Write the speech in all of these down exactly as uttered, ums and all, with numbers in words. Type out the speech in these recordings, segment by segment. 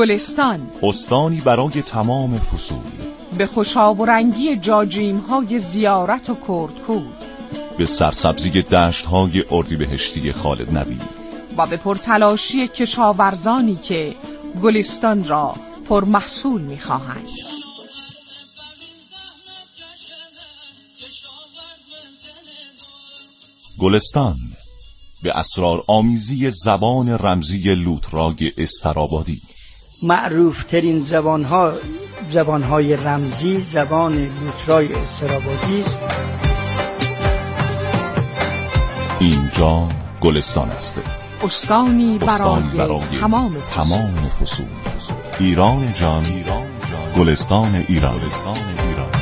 گلستان، استانی برای تمام فصول، به خوش‌آورنگی جاجیم‌های زیارت و کردکود، به سرسبزی دشت‌های اردیبهشتی خالد نبی و به پرتلاشی کشاورزانی که گلستان را پرمحصول می‌خواهند. گلستان به اسرار آمیزی زبان رمزی لوتراگ استرابادی. معروف ترین زبان ها زبان های رمزی زبان لوتراگ استرابادی است. اینجا گلستان است، استانی برای, برای تمام فصول. تمام فصول. ایران جان، ایران جان. گلستان ایران. گلستان ایران.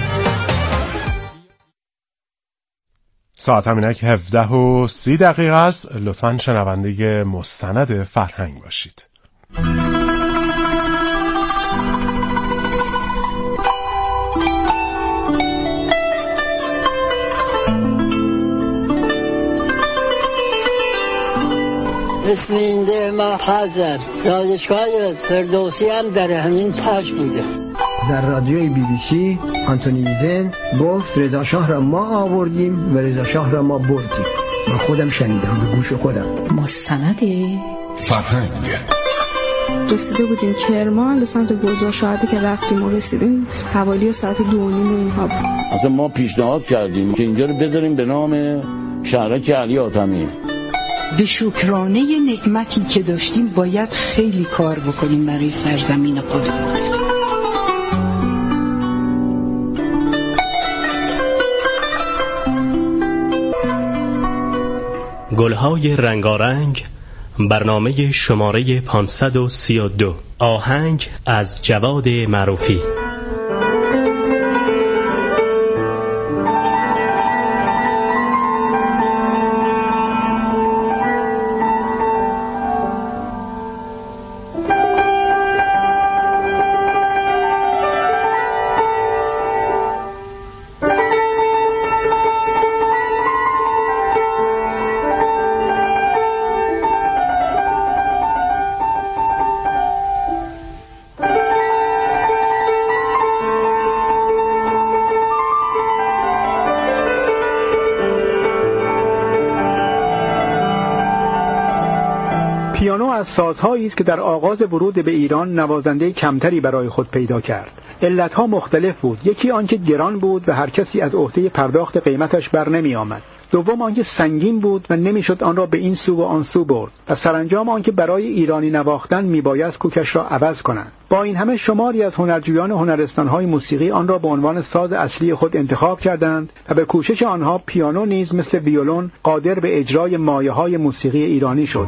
ساعت همینک هفده و سی دقیقه است. لطفاً شنونده مستند فرهنگ باشید. اسم این ده ما حضر سازشگاه فردوسی هم در همین پاش بوده. در رادیوی بی بی سی آنتونی ایدن گفت رضا شاه را ما آوردیم و رضا شاه را ما بردیم. من خودم شنیدم به گوش خودم. مستند فرهنگ. رسیده بودیم کرمان به سمت گلزار شهادی که رفتیم و رسیدیم حوالی ساعت دو و نیم و اینها بود. اصلا ما پیشنهاد کردیم که اینجا رو بذاریم به نام شهرک علی حاتمی. به شکرانه نعمتی که داشتیم باید خیلی کار بکنیم برای سرزمین خودمون. گلهای رنگارنگ، برنامه شماره پانصد و سی و دو. آهنگ از جواد معروفی. پیانو از سازهایی است که در آغاز ورود به ایران نوازنده کمتری برای خود پیدا کرد. علتها مختلف بود. یکی آنکه گران بود و هر کسی از عهده پرداخت قیمتش بر نمی آمد. دوم آنکه سنگین بود و نمیشد آن را به این سو و آن سو برد. و سرانجام آنکه برای ایرانی نواختن میبایست کوکش را عوض کنند. با این همه شماری از هنرجویان هنرستان‌های موسیقی آن را به عنوان ساز اصلی خود انتخاب کردند و به کوشش آنها پیانو نیز مثل ویولون قادر به اجرای مایه‌های موسیقی ایرانی شد.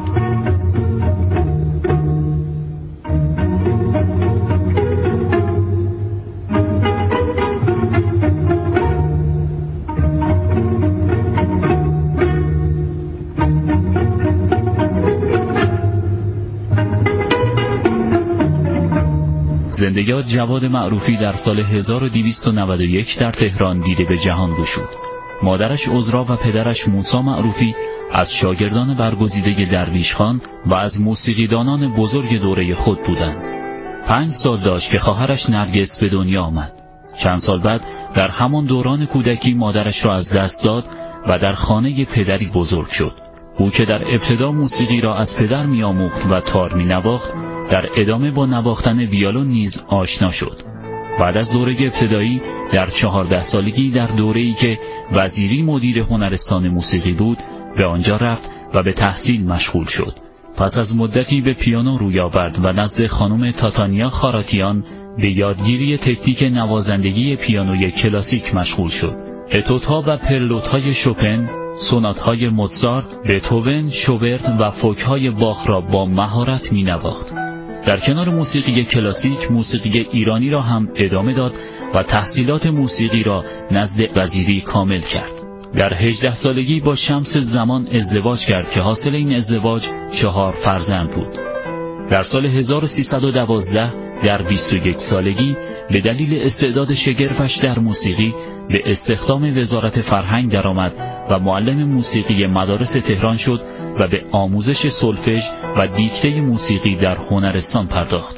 زندگیات جواد معروفی در سال هزار و دویست و نود و یک در تهران دیده به جهان گشود. مادرش عذرا و پدرش موسی معروفی از شاگردان برگزیده درویش خان و از موسیقیدانان بزرگ دوره خود بودند. پنج سال داشت که خواهرش نرگس به دنیا آمد. چند سال بعد در همان دوران کودکی مادرش را از دست داد و در خانه پدری بزرگ شد. او که در ابتدا موسیقی را از پدر می آموخت و تار می نواخت، در ادامه با نواختن ویولون نیز آشنا شد. بعد از دوره ابتدایی در چهارده سالگی در دوره‌ای که وزیری مدیر هنرستان موسیقی بود به آنجا رفت و به تحصیل مشغول شد. پس از مدتی به پیانو روی آورد و نزد خانم تاتانیا خاراتیان به یادگیری تکنیک نوازندگی پیانوی کلاسیک مشغول شد. اتودها و پرلوت‌های شوپن، سونات‌های موزارت، بتهوون، شوبرت و فوک‌های باخ را با مهارت می‌نواخت. در کنار موسیقی کلاسیک موسیقی ایرانی را هم ادامه داد و تحصیلات موسیقی را نزد وزیری کامل کرد. در هجده سالگی با شمس زمان ازدواج کرد که حاصل این ازدواج چهار فرزند بود. در سال هزار و سیصد و دوازده در بیست و یک سالگی به دلیل استعداد شگرفش در موسیقی به استخدام وزارت فرهنگ درآمد و معلم موسیقی مدارس تهران شد و به آموزش سولفژ و دیکته موسیقی در هنرستان پرداخت.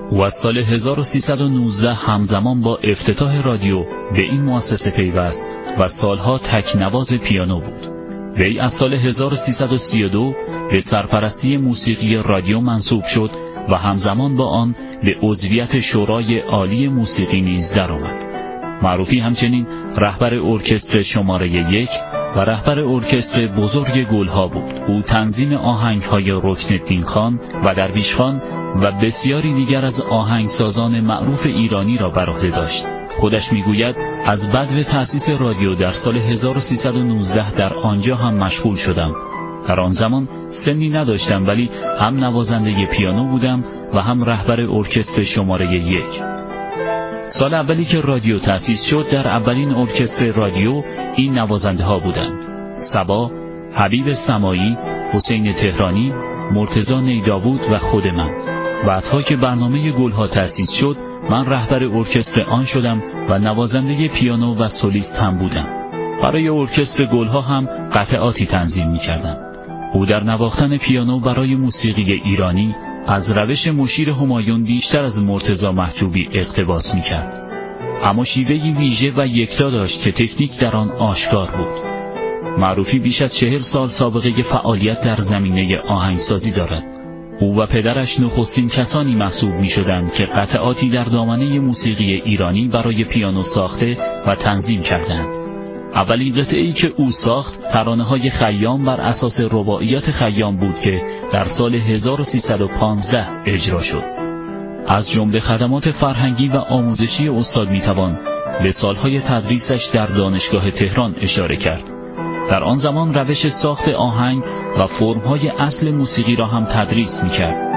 او از سال هزار و سیصد و نوزده همزمان با افتتاح رادیو به این مؤسسه پیوست و سالها تکنواز پیانو بود. وی از سال هزار و سیصد و سی و دو به سرپرستی موسیقی رادیو منصوب شد و همزمان با آن به عضویت شورای عالی موسیقی نیز درآمد. معروفی همچنین رهبر ارکستر شماره یک و رهبر ارکستر بزرگ گلها بود. او تنظیم آهنگ‌های رکن‌الدین خان و درویش خان و بسیاری دیگر از آهنگسازان معروف ایرانی را بر عهده داشت. خودش میگوید از بدو تأسیس رادیو در سال هزار و سیصد و نوزده در آنجا هم مشغول شدم. در آن زمان سنی نداشتم ولی هم نوازنده پیانو بودم و هم رهبر ارکستر شماره یک. سال اولی که رادیو تأسیس شد در اولین ارکستر رادیو این نوازنده ها بودند: صبا، حبیب سمایی، حسین تهرانی، مرتضی نیداود و خود من. بعدها که برنامه گلها تأسیس شد من رهبر ارکستر آن شدم و نوازنده پیانو و سولیست هم بودم. برای ارکستر گلها هم قطعاتی تنظیم می کردم. او در نواختن پیانو برای موسیقی ایرانی از روش مشیر همایون بیشتر از مرتضی محجوبی اقتباس می کرد. اما شیوهی ویژه و یکتا داشت که تکنیک در آن آشکار بود. معروفی بیش از چهل سال سابقه فعالیت در زمینه آهنگسازی دارد. او و پدرش نخستین کسانی محسوب می شدند که قطعاتی در دامنه موسیقی ایرانی برای پیانو ساخته و تنظیم کردند. اولین قطعه‌ای که او ساخت ترانه‌های خیام بر اساس رباعیات خیام بود که در سال هزار و سیصد و پانزده اجرا شد. از جمله خدمات فرهنگی و آموزشی استاد میتوان به سالهای تدریسش در دانشگاه تهران اشاره کرد. در آن زمان روش ساخت آهنگ و فرم‌های اصل موسیقی را هم تدریس میکرد.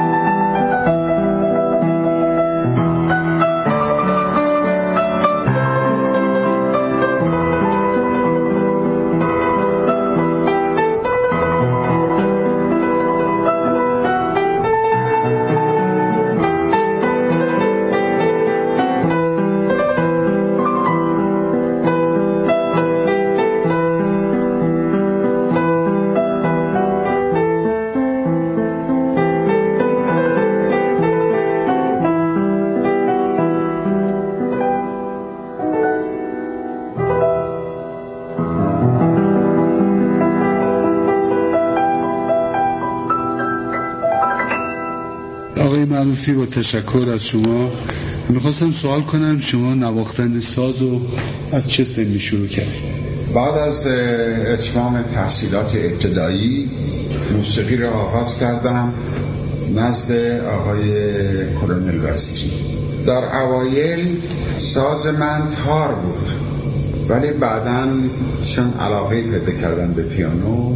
آقای معروفی با تشکر از شما میخواستم سوال کنم شما نواختن ساز رو از چه سنی شروع کردید؟ بعد از اتمام تحصیلات ابتدایی موسیقی را آغاز کردم نزد آقای کرونل وزیری. در اوایل ساز من تار بود ولی بعداً چون علاقه پیدا کردم به پیانو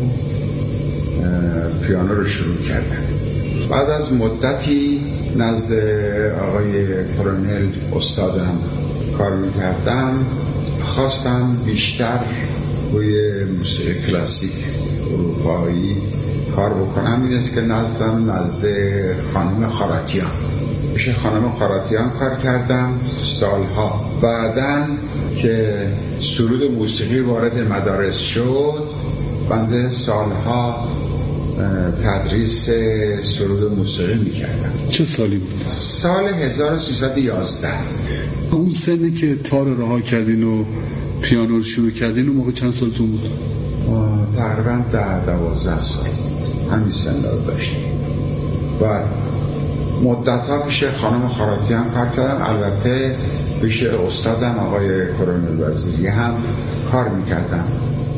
پیانو رو شروع کردم. بعد از مدتی نزد آقای کرونل استادم کار میکردم خواستم بیشتر روی موسیقی کلاسیک اروپایی کار بکنم. این است که نزدم نزد خانم خاراتیان پیش خانم خاراتیان کار کردم سالها. بعدن که سرود موسیقی وارد مدارس شد بنده سالها تدریس سرود موسیقی میکردم. چه سالی بود؟ سال هزار و سیصد و یازده. اون سنی که تار رها کردین و پیانو رو شروع کردین اون موقع چند سالتون بود؟ تقریبا ده دوازده سال همین سن رو داشتیم. و مدت‌ها پیش خانم خاراتیان کار کردم. البته پیش استادم آقای کرونل وزیری هم کار میکردم.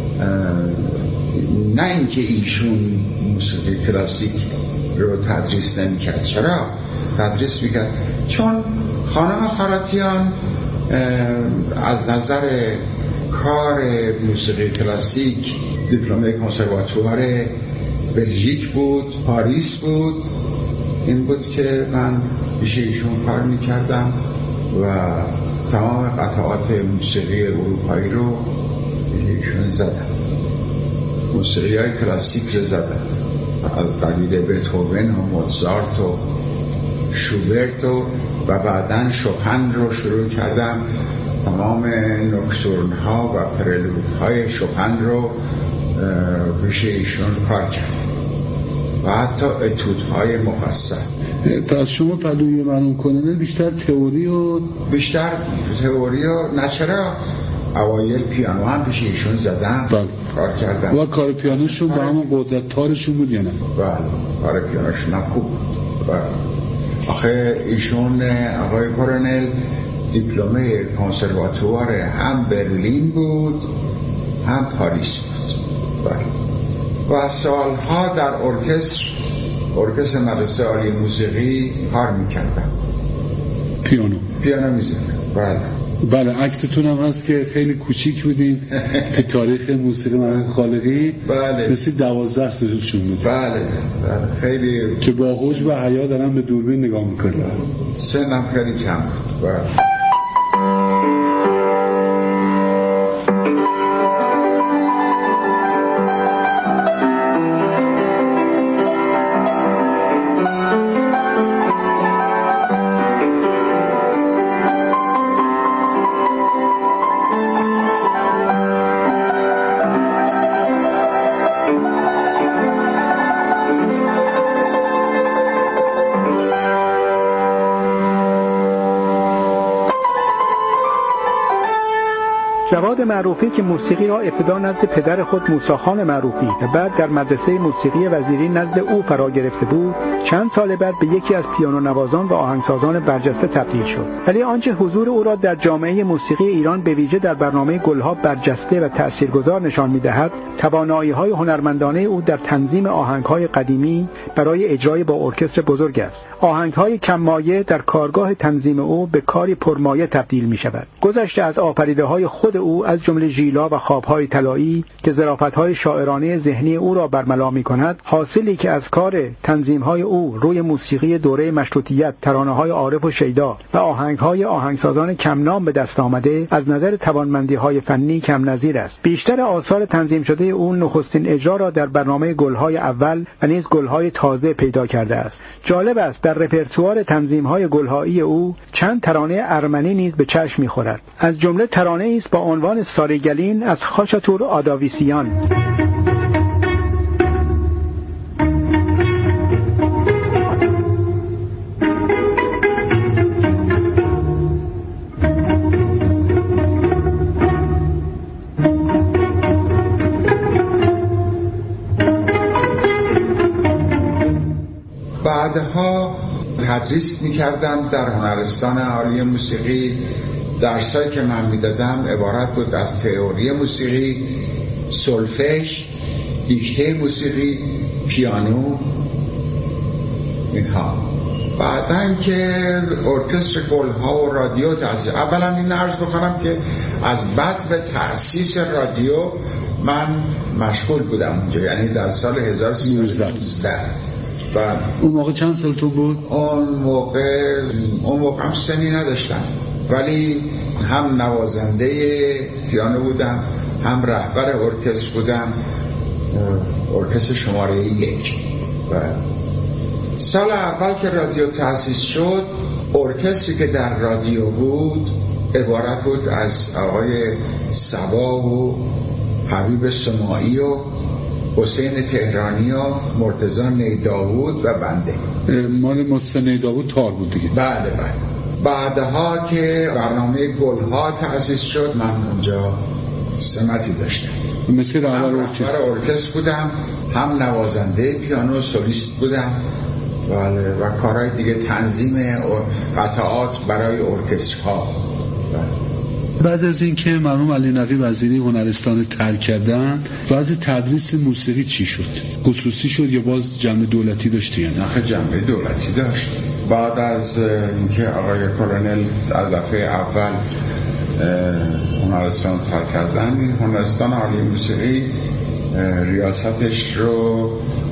نه اینکه ایشون موسیقی کلاسیک رو تدریس نمی‌کرد. چرا تدریس می‌کرد؟ چون خانم خاراتیان از نظر کار موسیقی کلاسیک دیپلم کنسرواتوار بلژیک بود، پاریس بود. این بود که من پیش ایشون کار می‌کردم و تمام قطعات موسیقی اروپایی رو ایشون زدم. موسیقی های کلاسیک رو زدن از قبیل بتهوون و موزارت و شوبرت و بعدن شوپن رو شروع کردم. تمام نوکتورن ها و پرلود های شوپن رو پیش ایشون کار کردم و حتی اتود های مفصل. پس شما پدوی مرحوم کلونل بیشتر تئوری و بیشتر تئوری و نه چرا اوایل پیانو هم پیش ایشون زدم بله. کار کردم و کار پیانوشون با همون قدرت تارشون بود یا نه؟ بله کار پیانوشون هم خوب بله. آخه ایشون آقای کلونل دیپلمه کنسرواتوار هم برلین بود هم پاریس بود بله. و سالها در ارکستر ارکستر مدرسه عالی موسیقی کار میکردم پیانو پیانو میزنم بله بله عکستون هم هست که خیلی کوچیک بودین که تاریخ موسیقی مرحوم خالقی بله مثل دوازده سالشون بود بله بله خیلی که با حوج و حیا دارم به دوربین نگاه میکنم سنم خیلی کم بله جواد معروفی که موسیقی را ابتدا نزد پدر خود موسی خان معروفی و بعد در مدرسه موسیقی وزیری نزد او فرا گرفته بود، چند سال بعد به یکی از پیانو نوازان و آهنگسازان برجسته تبدیل شد. ولی آنچه حضور او را در جامعه موسیقی ایران به ویژه در برنامه گلها برجسته و تأثیرگذار نشان می‌دهد، توانایی‌های هنرمندانه او در تنظیم آهنگ‌های قدیمی برای اجرای با ارکستر بزرگ است. آهنگ‌های کم مایه در کارگاه تنظیم او به کاری پرمایه تبدیل می‌شود. گذشته از آفریده‌های خود او از جمله ژیلا و خواب‌های طلایی که ظرافت‌های شاعرانه ذهنی او را برملا می‌کند، حاصلی که از کار تنظیم‌های او روی موسیقی دوره مشروطیت، ترانه‌های عارف و شیدا و آهنگ‌های آهنگسازان کم نام به دست آمده، از نظر توانمندی‌های فنی کم نظیر است. بیشتر آثار تنظیم شده او نخستین اجرا را در برنامه گل‌های اول و نیز گل‌های تازه پیدا کرده است. جالب است در رپرتوار تنظیم‌های گل‌هایی او چند ترانه ارمنی نیز به چشم می‌خورد. از جمله ترانه‌ای است با عنوان ساریگلین از خاشاتور آداویسیان. بعدها تدریس می‌کردم در هنرستان عالی موسیقی. درسایی که من میدادم عبارت بود از تئوری موسیقی، سولفژ، دیکته موسیقی، پیانو، اینها. بعدن که ارکستر گلها و رادیو تأسیس. اولا این عرض بکنم که از بعد به تأسیس رادیو من مشغول بودم اونجا، یعنی در سال هزار و سیصد و نوزده. بعد اون موقع چند سال تو بود؟ اون موقع اون موقع هم سنی نداشتم، ولی هم نوازنده پیانو بودم، هم رهبر ارکستر بودم، ارکستر شماره یک. و سال اول که رادیو تأسیس شد، ارکستری که در رادیو بود عبارت بود از آقای صبا و حبیب سماعی و حسین تهرانی و مرتضی نیداود و بنده. مال محسن نیداود تار بود دیگه. بله بله. بعدها که برنامه گلها تأسیس شد، من اونجا سمتی داشتم. مثل رهبر ارکستر بودم، هم نوازنده پیانو سولیست بودم، بله، و کارهای دیگه، تنظیم قطعات برای ارکسترها. بعد از اینکه مرحوم علی نقی وزیری هنرستان ترک کردن، وضع تدریس موسیقی چی شد؟ خصوصی شد یا باز جنبه دولتی داشتی؟ یعنی آخه جنبه دولتی داشت. بعد از اینکه آقای کلونل از دفعه اول هنرستان ترک کردن، این هنرستان عالی موسیقی ریاستش رو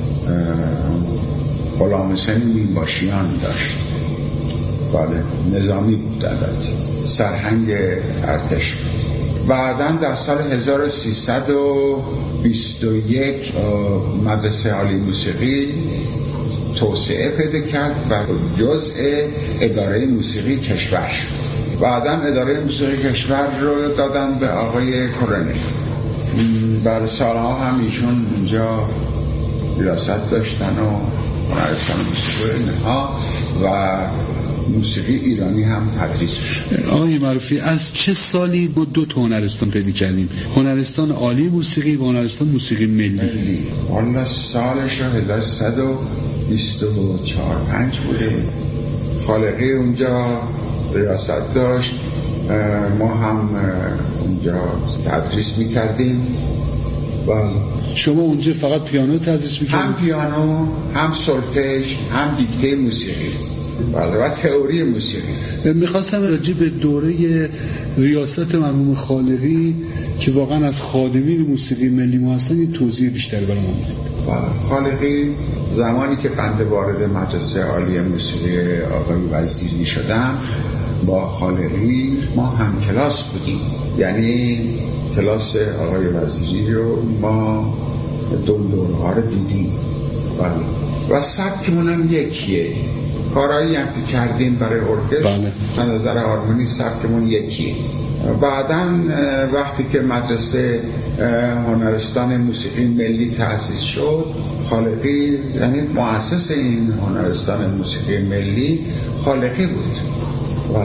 غلام حسین میرباشیان داشت. بله، نظامی بود البته، سرهنگ ارتش. بعداً در سال هزار و سیصد و بیست و یک مدرسه عالی موسیقی توسعه پیدا کرد و جزء اداره موسیقی کشور شد. بعداً اداره موسیقی کشور رو دادن به آقای کلونل. بعد سالها هم ایشون اونجا ریاست داشتن و هنرستان موسیقی اینها. و موسیقی ایرانی هم تدریس میشه. آقای معروفی، از چه سالی ما دو تا هنرستان پیدا کردیم؟ هنرستان عالی موسیقی و هنرستان موسیقی ملی. ملی والا سالش هزار و صد و بیست و چهار پنج بوده. خالقی اونجا ریاست داشت، ما هم اونجا تدریس میکردیم. بله. شما اونجا فقط پیانو تدریس میکردید؟ هم پیانو، هم سولفژ، هم دیکته موسیقی، بله، و تئوری موسیقی. میخواستم راجع به دوره ریاست مرحوم خالقی که واقعا از خادمین موسیقی ملی ما هستن یه توضیح بیشتر برام بدید. بله. خالقی زمانی که بنده وارد مدرسه عالی موسیقی آقای وزیری شدم، با خالقی ما هم کلاس بودیم، یعنی کلاس آقای وزیری رو ما دو دورها رو دیدیم. بله. و سبکمون هم یکیه، کارهایی هم که کردیم برای ارکستر از نظر هارمونی سبکمون یکیه. بعداً وقتی که مدرسه هنرستان موسیقی ملی تأسیس شد، خالقی یعنی مؤسس این هنرستان موسیقی ملی خالقی بود و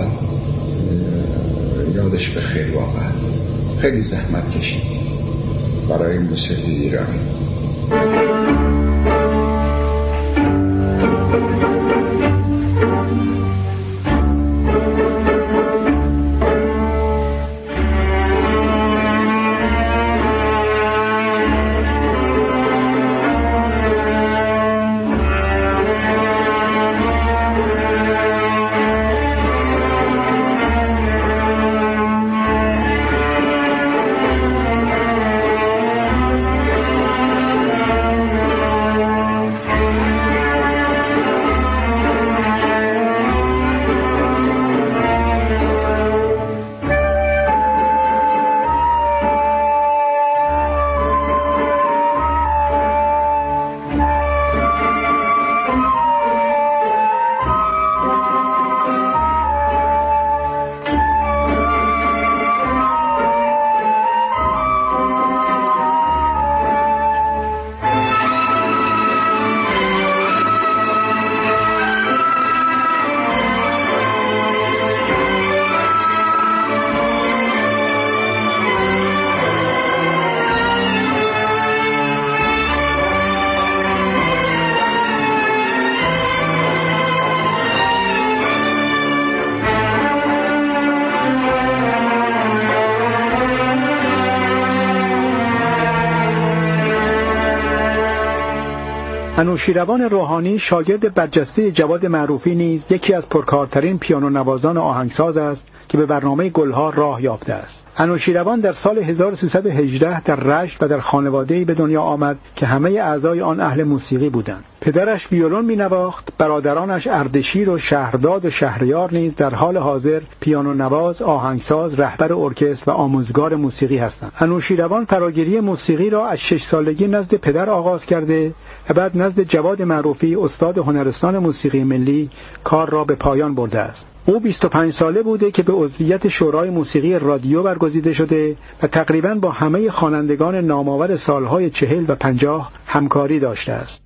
یادش بخیر، واقعا خیلی زحمت کشید برای موسیقی ایرانی. انوشیروان روحانی شاگرد برجسته جواد معروفی نیز یکی از پرکارترین پیانو نوازان آهنگساز است که به برنامه گلها راه یافته است. انوشیروان در سال هزار و سیصد و هجده در رشت و در خانواده‌ای به دنیا آمد که همه اعضای آن اهل موسیقی بودند. پدرش ویولون می‌نواخت، برادرانش اردشیر و شهرداد و شهریار نیز در حال حاضر پیانو نواز، آهنگساز، رهبر ارکستر و آموزگار موسیقی هستند. انوشیروان فراگیری موسیقی را از شش سالگی نزد پدر آغاز کرده و بعد نزد جواد معروفی استاد هنرستان موسیقی ملی کار را به پایان برده است. او بیست و پنج ساله بوده که به عضویت شورای موسیقی رادیو برگزیده شده و تقریباً با همه خوانندگان نامآور سالهای چهل و پنجاه همکاری داشته است.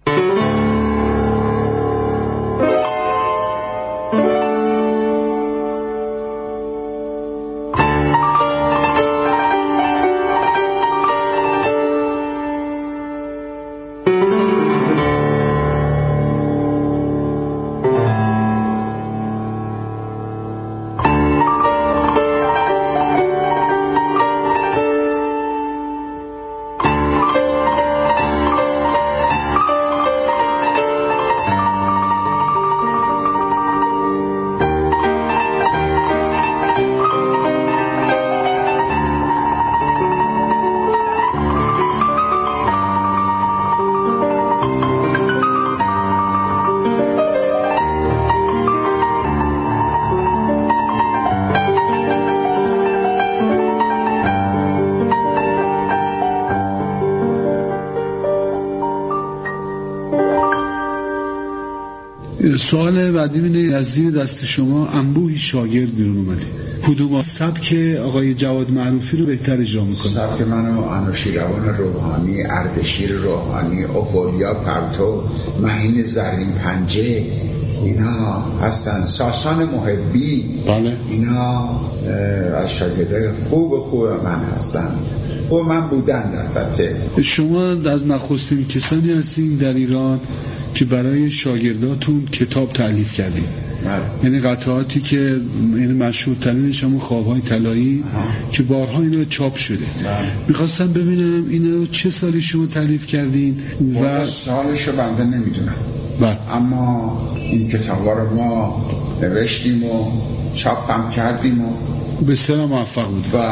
سوال بعدی اینه، از زیر دست شما انبوهی شاگرد بیرون اومده، کدوم سبک آقای جواد معروفی رو بهتر اجرا میکنه؟ سبک منو انوشیروان روحانی، اردشیر روحانی، اوفولیا پرتو، مهین زرین پنجه، اینا هستن. ساسان محبی، بله. اینا از شاگردای خوب خوب من هستن و من بودن. البته شما از نخستین کسانی هستین در ایران که برای شاگرداتون کتاب تألیف کردید. یعنی قطعاتی که یعنی مشهورترین شما خوابهای طلایی که بارها اینا چاپ شده. میخواستم ببینم اینا چه سالی شما تألیف کردین و سالشو بنده نمیدونم، اما این کتابا رو ما نوشتیم و چاپ هم کردیم و بسیار موفق بود و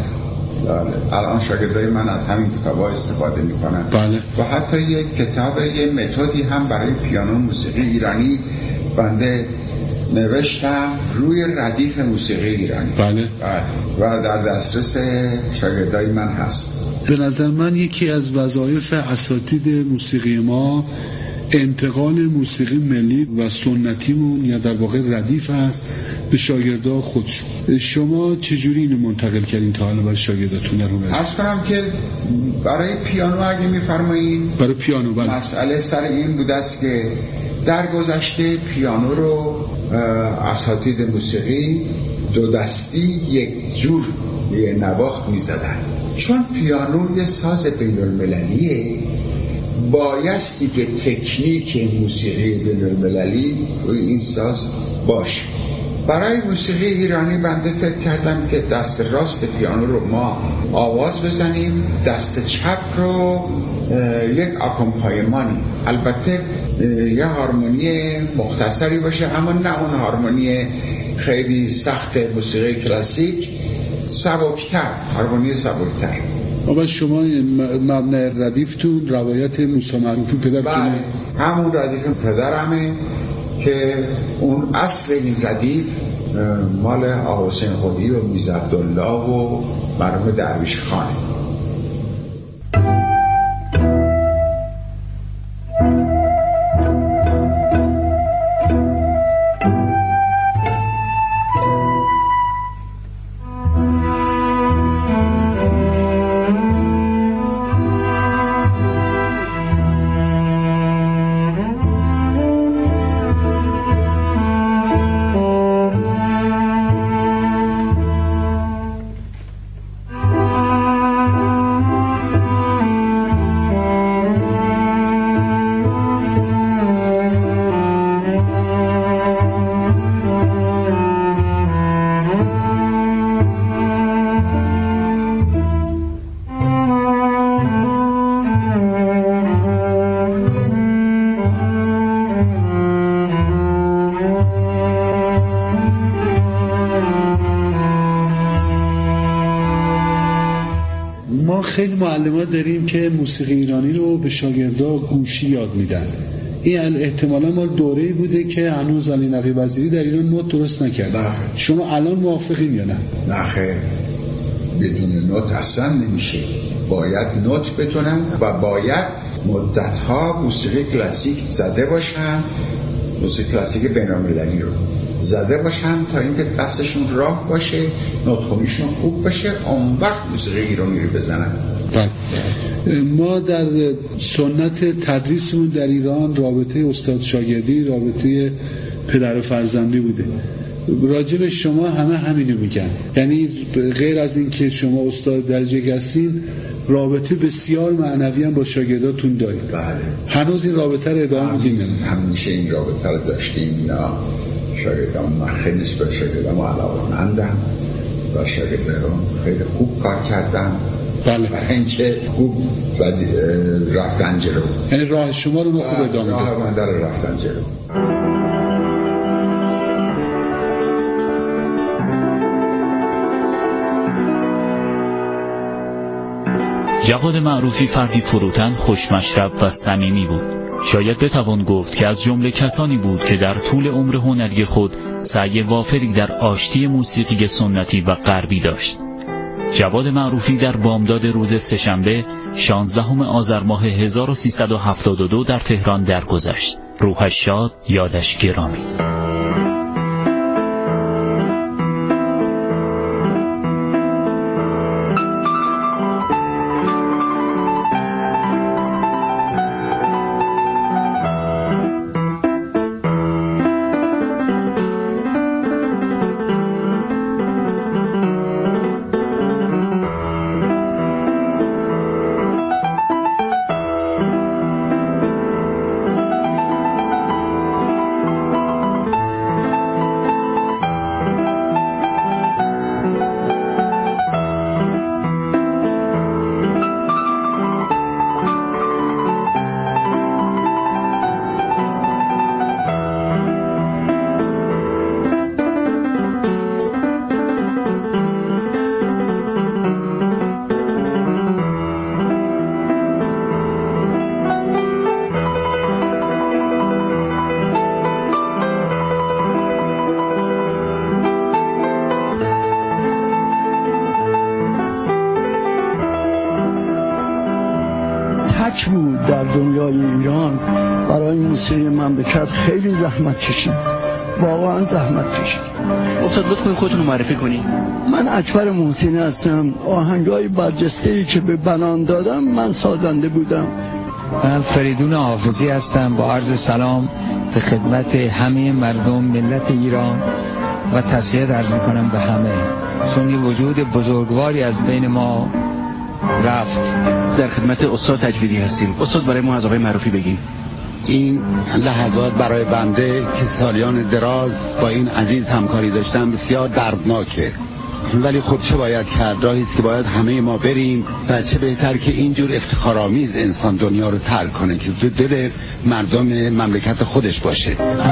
الان شاگردای من از همین کتابا استفاده میکنن. بله. و حتی یک کتاب، یک متدی هم برای پیانو موسیقی ایرانی بنده نوشتم روی ردیف موسیقی ایرانی. بله. و در دسترس شاگردای من هست. به نظر من یکی از وظایف اساتید موسیقی ما انتقال موسیقی ملی و سنتیمون یا در واقع ردیف هست به شاگردا خودشون. شما چجوری اینو منتقل کردین تا حالا برای شاگرداتون در اون هست؟ عرض کنم که برای پیانو اگه میفرمایین، برای پیانو بله. مسئله سر این بود است که در گذشته پیانو رو اساتید موسیقی دو دستی یک جور یه نواخت میزدن. چون پیانو یه ساز بین المللیه، بایستی که تکنیک موسیقی بین المللی روی این ساز باشه. برای موسیقی ایرانی بنده فکر کردم که دست راست پیانو رو ما آواز بزنیم، دست چپ رو یک آکومپایمانی، البته یه هارمونی مختصری باشه، اما نه اون هارمونی خیلی سخت موسیقی کلاسیک، سبکتر، هارمونی سبکتر. آبا شما مبنای ردیفتون روایت موسی معروفی پدر بله، همون ردیف پدرمه که اون اصل این ردیف مال آقا حسین خودی و میرزا عبدالله و مرحوم درویش خانه. خیلی معلمات داریم که موسیقی ایرانی رو به شاگردا گوشی یاد میدن. این احتمالا ما دوره‌ای بوده که هنوز علی نقی وزیری در ایران نوت درست نکرد. شما الان موافقین یا نه؟ نه خیر، بدون نوت اصلا نمیشه. باید نوت بتونن و باید مدت‌ها موسیقی کلاسیک زده باشن، موسیقی کلاسیک بین‌المللی رو زده باشن تا اینکه دستشون راه باشه، نوت‌خونیشون خوب باشه، اون وقت موسیقی ایرانی رو بزنن. ما در سنت تدریسمون در ایران رابطه استاد شاگردی، رابطه پدر و فرزندی بوده. راجب شما همه همینو میگن، یعنی غیر از این که شما استاد درجه هستین، رابطه بسیار معنوی هم با شاگرداتون دارید. بله. هنوز این رابطه رو ادامه میدین؟ همیشه این رابطه رو داشتیم. اینا شاگردان من خیلی نسبت شاگردان علاقه‌مندم و شاگردان خیلی خوب کار کردن. بله. برای اینکه خوب رفتن جلو، یعنی راه شما رو ما خوب ادامه دادیم. راه من در رفتن جلو. جواد معروفی فردی فروتن، خوشمشرب و صمیمی بود. شاید بتوان گفت که از جمله کسانی بود که در طول عمر هنری خود سعی وافری در آشتی موسیقی سنتی و غربی داشت. جواد معروفی در بامداد روز سه‌شنبه شانزدهم آذر ماه هزار و سیصد و هفتاد و دو در تهران درگذشت. روحش شاد، یادش گرامی. تک بود در دنیای ایران برای موسیقی مملکت خیلی زحمت کشید، واقعا زحمت کشید. استاد لطف کنید خودتون رو معرفی کنید. من اکبر محسنی هستم. آهنگای برجسته‌ای که به بنان دادم من سازنده بودم. من فریدون حافظی هستم. با عرض سلام به خدمت همه مردم ملت ایران و تسلیت عرض میکنم به همه، چون یه وجود بزرگواری از بین ما رفت. در خدمت استاد تجویدی هستیم. استاد برای ما از آقای معروفی بگیم. این لحظات برای بنده که سالیان دراز با این عزیز همکاری داشتم بسیار دردناکه، ولی خب چه باید کرد؟ راهی است که باید همه ما بریم و چه بهتر که اینجور افتخارآمیز انسان دنیا رو ترک کنه که تو دل مردم مملکت خودش باشه.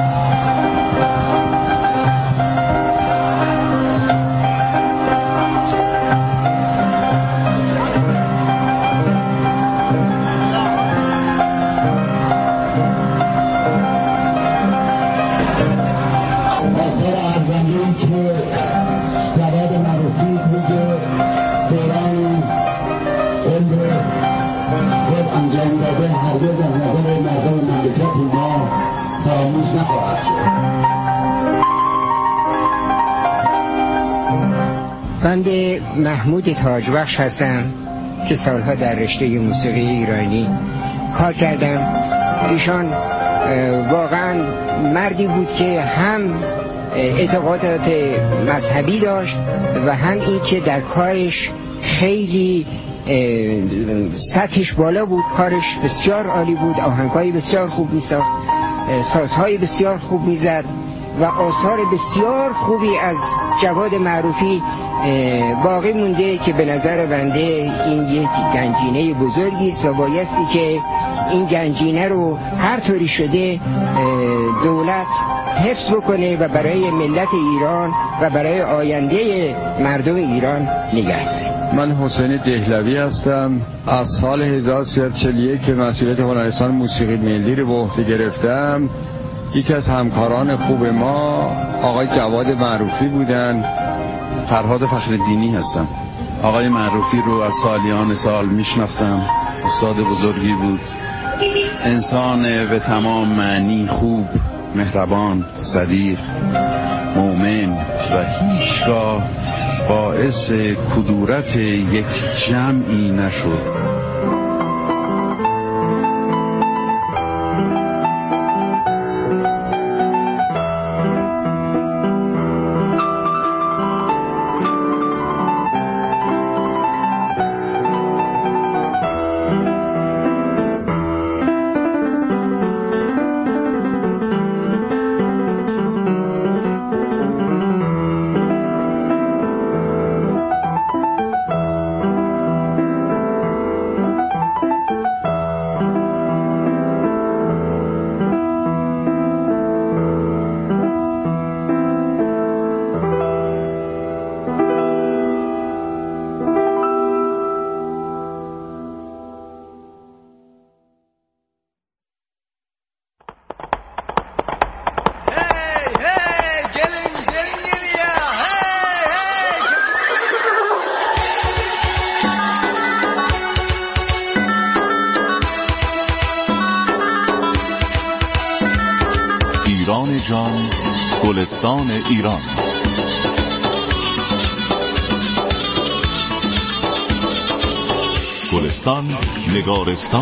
بنده محمود تاجبخش هستم که سالها در رشته موسیقی ایرانی کار کردم. ایشان واقعا مردی بود که هم اعتقادات مذهبی داشت و هم این که در کارش خیلی سطحش بالا بود، کارش بسیار عالی بود، آهنگای بسیار خوب می‌ساخت، سازهای بسیار خوب می‌زد و آثار بسیار خوبی از جواد معروفی باقی مونده که به نظر بنده این یک گنجینه بزرگی است و بایستی که این گنجینه رو هر طوری شده دولت حفظ بکنه و برای ملت ایران و برای آینده مردم ایران نگه داره. من حسین دهلوی هستم. از سال هزار و سیصد و چهل و یک که مسئولیت هنرستان موسیقی ملی رو به عهده گرفتم، یکی از همکاران خوب ما آقای جواد معروفی بودن. فرهاد فخرالدینی هستم. آقای معروفی رو از سالیان سال میشناختم. استاد بزرگی بود، انسان به تمام معنی خوب، مهربان، صدیق، مومن و هیچگاه باعث کدورت یک جمعی نشد. ایران جان، گلستان ایران. گلستان نگارستان